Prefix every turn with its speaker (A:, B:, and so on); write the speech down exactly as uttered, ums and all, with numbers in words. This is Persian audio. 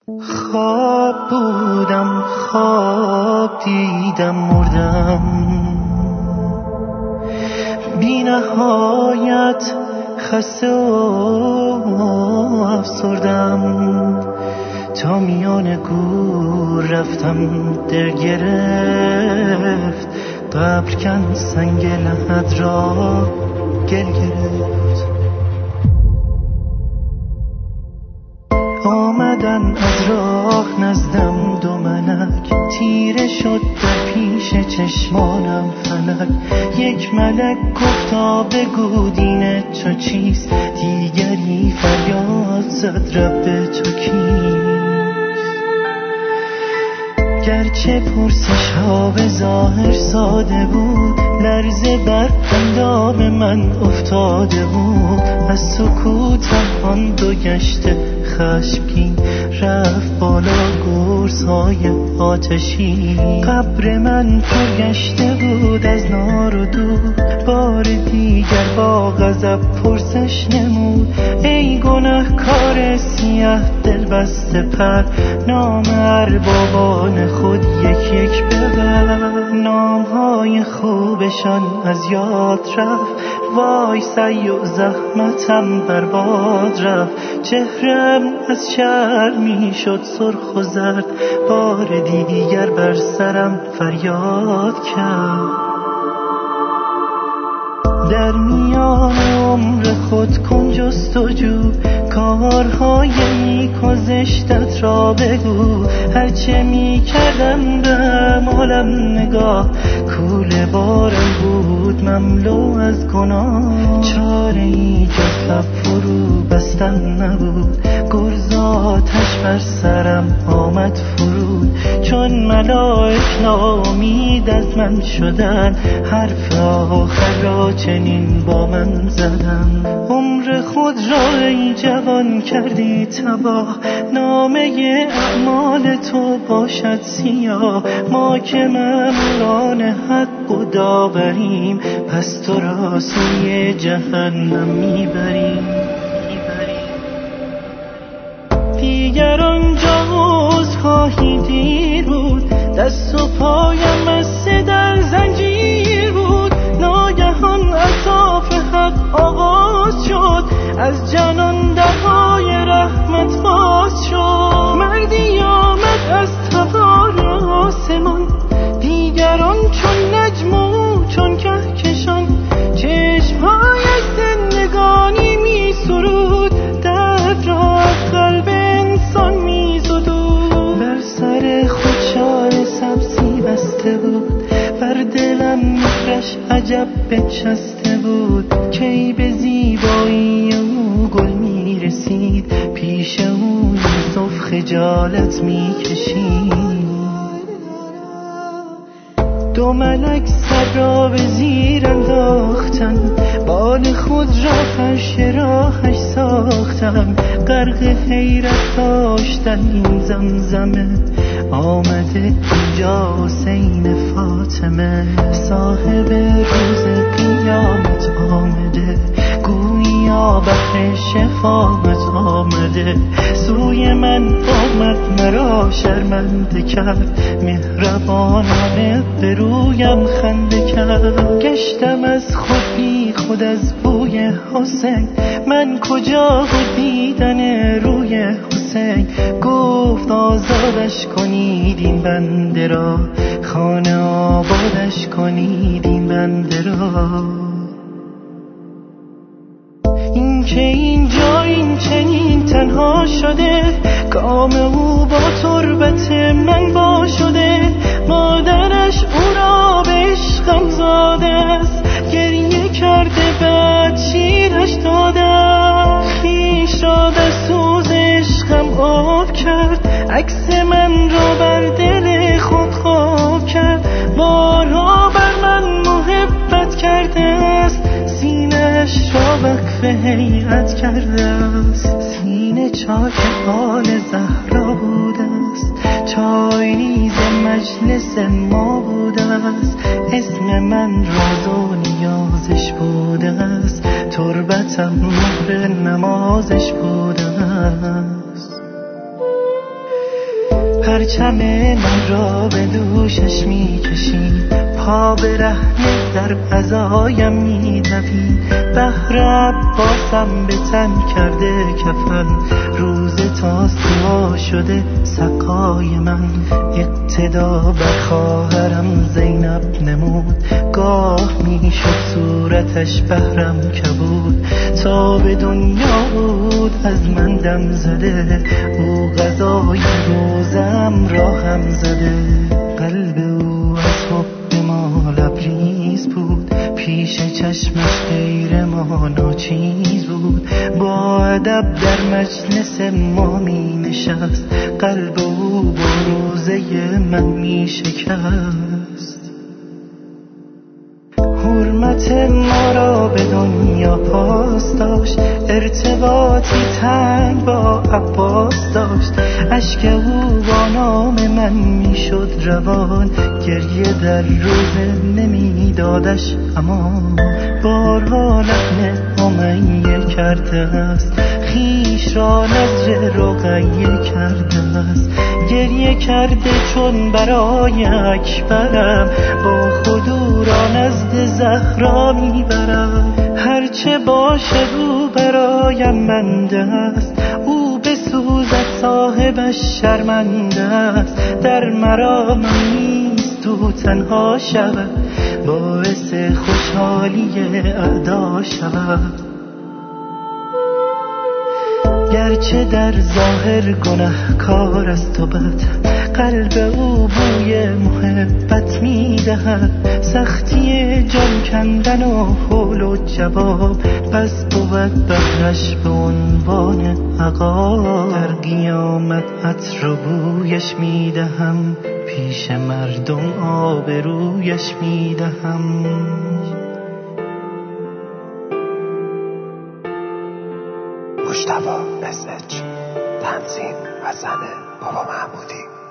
A: خواب بودم، خواب دیدم، مردم بی نهایت، خسته و افسردم. تا میان گور رفتم، دل گرفت، قبر کن سنگ لحد را گل گرفت. آمدن از راه نزدم دو ملک، تیره شد در پیش چشمانم فلک. یک ملک گفتا بگو دین تو چیست، دیگری فریاد زد رب تو کیست. گرچه پرسش ها به ظاهر ساده بود، لرزه بر اندام من افتاده بود. از سکوتم آن دو گشته خشمگین، رفت بالا گرزهای آتشی. قبر من پر گشته بود از نار و دود، بار دیگر با غضب پرسش نمود. ای گناهکار سیه دل بسته پر، نام اربابان خود یک یک ببر. نامهای خوبشان از یاد رفت، وای سعی و زحمتم برباد رفت. چهرم از شرم می شد سرخ و زرد، بار دیگر بر سرم فریاد کرد. در میان عمر خود کن جستجو، کارهای نیک و زشتت را بگو. هرچه می کردم به اعمالم نگاه، کوله بارم بود مملو از گناه. چاره ای جز لب فرو بستن نبود، گرز آتش بر سرم آمد فرود. چون ملائک ناامید از من شدن، حرف آخر را چنین با من زدم. عمر خود را ای جوان کردی تباه، نامه اعمال تو باشد سیاه. ما که مأموران حق و داوریم، پس تو را سوی جهنم میبریم. دیگران جاز خواهی دیر بود، دست و پایم بسته در زنجیر بود. ناگهان عطاف حق آغاز شد، از جنان درهای رحمت باز شد. مردی آمد از تبار آسمان، دیگران چون نجم و چون کهکشان. چشمهایش زندگانی می سرود، درد را از قلب انسان می زدود. بر سر خود شال سبزی بسته بود، بر دلم مهرش عجب بچسته بود. کی به زیبایی او گل می رسید، پیش او یوسف خجالت می کشید. دو ملک سر را به زیر انداختن، بال خود را فرش راهش ساختن. غرق حیرت داشتن این زمزمه، آمده اینجا حسین فاطمه. صاحب روز قیامت آمده، گویا بحر شفاعت آمده. سوی من آمد مرا شرمنده کرد، مهربانانه به رویم خنده کرد. گشتم از خود بی خود از بوی حسین، من کجا و دیدن روی حسین. گفت آزادش کنید این بنده را، خانه آبادش کنید این بنده را. این که اینجا این چنین تنها شده، کام او با تربت من با شده. مادرش او را به عشقم زاده است، گریه کرده بعد شیرش داده. خویش را در سوز عشقم آب کرد، عکس من را بر دل خود خواب کرد. بارها بر من محبت کرده است، سینه‌اش را وقف هیئت کرده است. سینه چاک حال زهرا بوده است، چای نیز مجلس ما بوده است. اسم من راز و نیازش بوده است، تربتم مهر نمازش بوده است. پرچم من را به دوشش می کشید، پا برهنه در فضایم می دوید. بحر عباسم به تن کرده کفن، روز تاسوعا شده سقای من. اقتدا بر خواهرم زینب نمود، گاه می شد صورتش بهرم کبود. تا به دنیا بود از من دم زده، او غذای روزم را هم زده. قلب او از حب ما لبریز بود، پیش چشمش غیر ما ناچیز بود. با ادب در مجلس ما می نشست، قلب او با روزه من می شکست. حرمت ما را به دنیا پاس داشت، ارتباطی تنگ با عباس داشت. اشک او با نام من می شد روان، گریه در روزه نمی دادش امان. بارها لحن امیه کرده است، خیش را نذر رقیه کرده است. گریه کرده چون برای اکبرم، با خود او را نزد زهرا میبرم. هرچه باشد او برایم منده است، او بسوزد صاحبش شرمنده است. در مرام نیست او تنها شود، باعث خوشحالی اعدا شود. گرچه در ظاهر گناهکار است و بد، قلب او بوی محبت می دهد. سختی جان کندن و حول و جواب، بس بود بهرش به عنوان عقاب. در قیامت عطر و بویش می دهم، پیش مردم آبرویش می دهم.
B: مجتبی اس اچ، تنظیم حسن بابا محمودی.